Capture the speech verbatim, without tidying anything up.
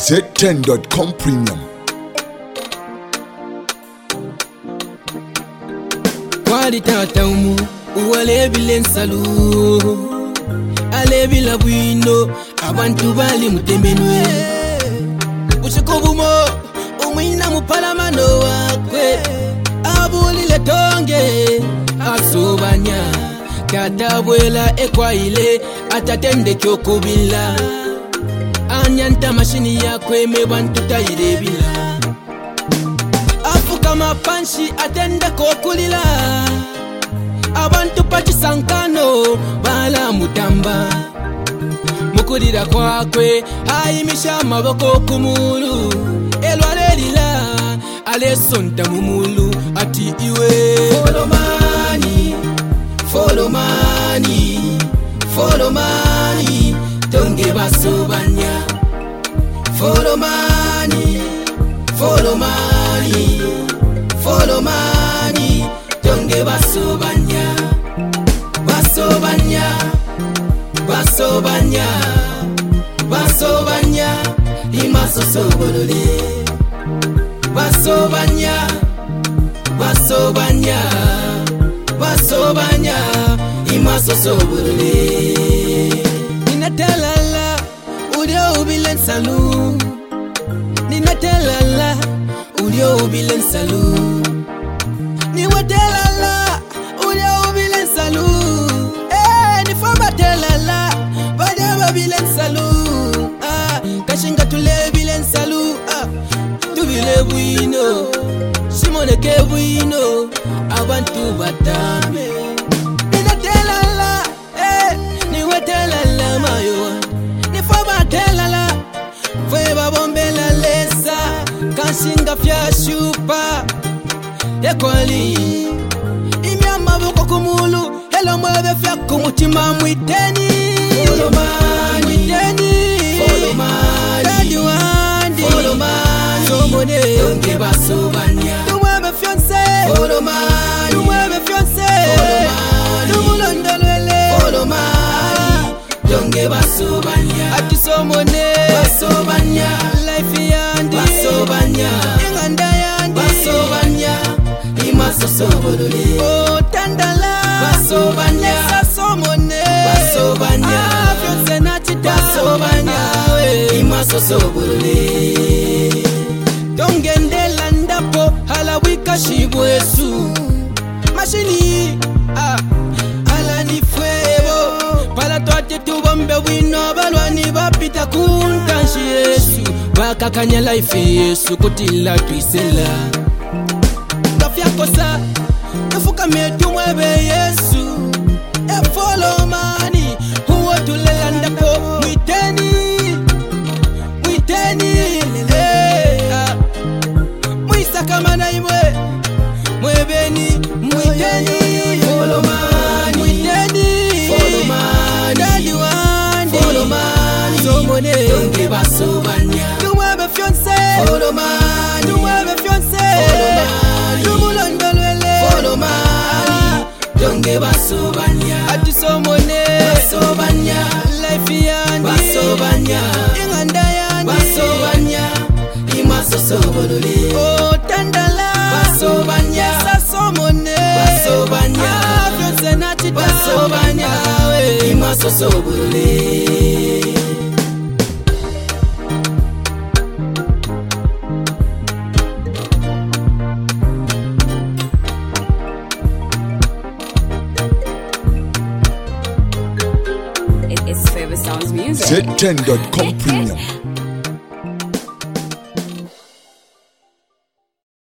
Z ten dot com Premium. Kwali tata umu uwalebi lensalu alebi labuino abantu bali mutemenwe ushikobumo umwina mupalamano wakwe abulile tonge asobanya katabwela ekwaile atatende kyokubila anyanta mashini yakwe mebantu tayirebila afuka mapanshi atende kokulila abantu pachisankano bala mutamba mukulira kwakwe ayimisha amaboko kumulu elwalelila alesonta mumulu ati iwe follow money follow money follow money tonge basobanya follow money follow money follow money tonge basobanya basobanya basobanya basobanya imasosobolole basobanya basobanya basobanya imasosobolole ninatelala ulio ubilen salu ninatelala ulio ubilen salu niwatelala ulio ubilen salu eh nifamba telala bada babilen salu ah kashinga tule bilen salu ah tubile buino simone ke buino abantu batame ninatelala eh niwatelala mayo nifamba telala fwe bombela lesa kashinga fya shupa ekwali imyama boko kumulu hello mwebe fya kumutima mwiteni follow money mwiteni follow money daddy wandi follow money somone tonge basobanya tumwebe fiance follow money tumwebe fiance follow money tumulondolele follow money tonge basobanya ati somone basobanya life yandi basobanya inganda yandi basobanya imasosobolole oh tandala basobanya sasomone basobanya afyonse nachita basobanya imasosobolole dongendela ndapo halawika shibwesu mashini ah alani fwebo pala twate tubombe wino balwani bapita kuntanshi Yesu bakakanya life Yesu kutila twisela kosa efuka metu mwebe Yesu e follow money huwa tulela ndapo mwiteni mwiteni eh ah. Mwisa kama na imwe mwebeni mwiteni follow money mwiteni follow money daddy wandi follow money somone tonge basobanya tumwebe fiance follow money tumwebe fiance follow money follow money tonge basobanya ati somone basobanya life yandi basobanya inganda yandi basobanya imasosobolole oh tandala basobanya sasomone basobanya afyonse nachita basobanya imasosobolole Z ten dot com Premium.